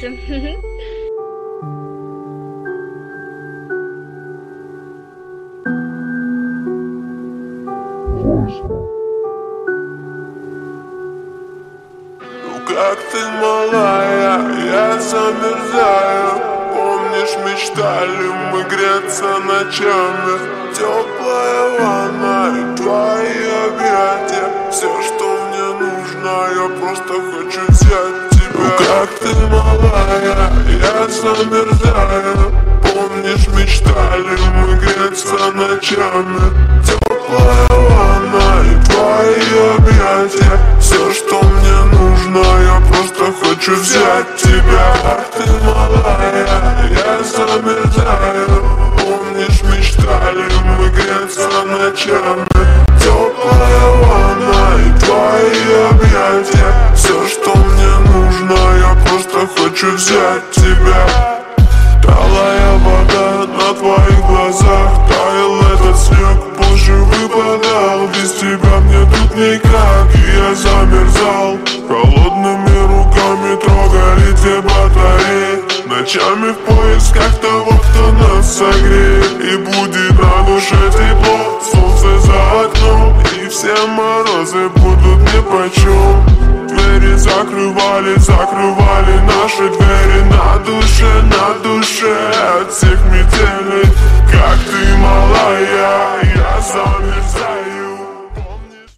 нравится. Ну как ты, малая, я замерзаю. Помнишь, мечтали мы греться ночами? Теплая ванна и твои объятия. Все, что мне нужно, я просто хочу взять тебя. Ну как ты, малая, я замерзаю. Помнишь, мечтали мы греться ночами? Теплая ванна и твои объятия. Все, что мне нужно, я просто хочу взять тебя. Ах ты, малая, я замерзаю. Помнишь, мечтали мы греться ночами? Теплая ванна и твои объятия. Все, что мне нужно, я просто хочу взять тебя. Талая вода на твоих глазах, таял этот снег, позже выпадал. Без тебя мне тут никак, и я замерзал. Холодными руками трогали те батареи. Ночами в поисках того, кто нас согреет. И будет на душе тепло, солнце за окном, и все морозы будут нипочем. Двери закрывали наши двери. На душе от всех метелей. Как ты, малая, я замерзаю.